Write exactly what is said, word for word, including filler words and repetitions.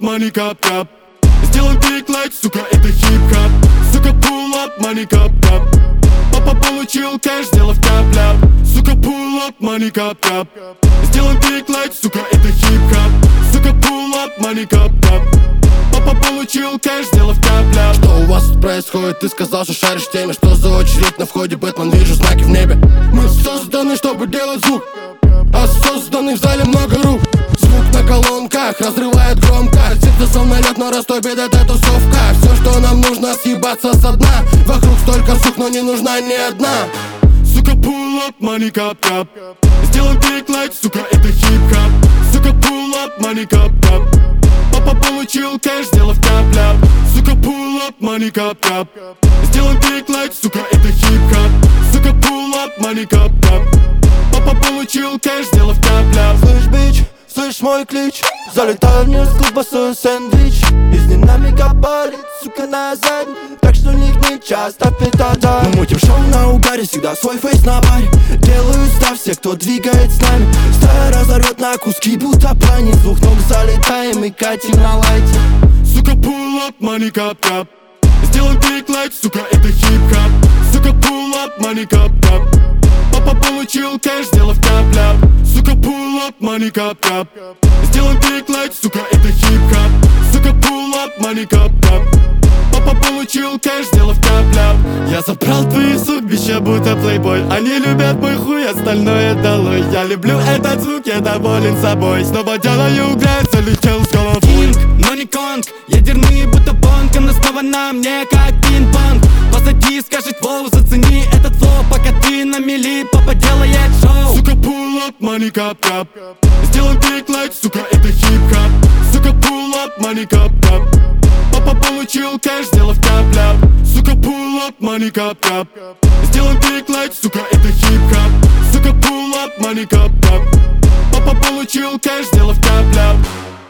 money cup cup. Сделай клик лайк, сука, это хип-хоп. Сука, pull up, money cup cup. Папа получил кэш, сделав кап-ляп. Сука, pull up, money cup cup. Сделай клик лайк, сука, это хип-хоп. Сука, pull up, money cup cup. Папа получил кэш, сделав кап-ляп. Что у вас тут происходит? Ты сказал, что шаришь в теме. Что за очередь на входе, Бэтмен? Вижу знаки в небе. Мы созданы, чтобы делать звук, а созданы в зале много рук. Звук на колонках разрывает громко. Сердце словно лед, но растопит эта тусовка. Все, что нам нужно, съебаться со дна. Вокруг столько сук, но не нужна ни одна. Сука, pull up, money cup cup. Сделай клик лайк, сука, это хип-хоп. Сука, pull up, money cup cup. Папа получил кэш, сделав кап-ляп. Сука, pull up, money cup cup. Сделай клик лайк, сука, это хип-хоп. Сука, pull up, money cup cup. Папа получил кэш, сделав кап-ляп. Слышь, бич, слышь мой клич. Залетаю вниз с колбасой сэндвич. Из динамика палит, сука, на задней. Так что них не часто питать. Мы мутим шоу на угаре, всегда свой фейс на баре. Делаю став все, кто двигает с нами. Стая разорвет на куски, будто плане. С двух ног залетаем и катим на лайте. Сука, pull up, money cup cup. Сделай клик лайк, сука, это хип-хоп. Сука, pull up, money cup cup. Папа получил кэш, сделав кап-ляп. Сука, pull up, money cup cup. Сделай клик лайк, сука, это хип-хоп. Сука, pull up, money cup cup. Папа получил кэш, сделав кап-ляп. Я забрал твои сукбища, будто плейбой. Они любят мой хуй, остальное долой. Я люблю этот звук, я доволен собой. Снова делаю угля, залетел с головой. Кинг, но не конг, ядерные будто бонг. Она снова на мне, как пинг-понг. Позади скажет воу, зацени этот флоу. Пока ты на мели, папа делает шоу. Сука, pull up, money cup cup. Сделай клик лайк, сука, это хип-хоп. Сука, pull up, money cup cup. Папа получил кэш, сделав кап-ляп. Сука, pull up, money cup cup. Сделай клик лайк, сука, это хип-хоп. Сука, pull up, money cup cup. Папа получил кэш, сделав кап-ляп.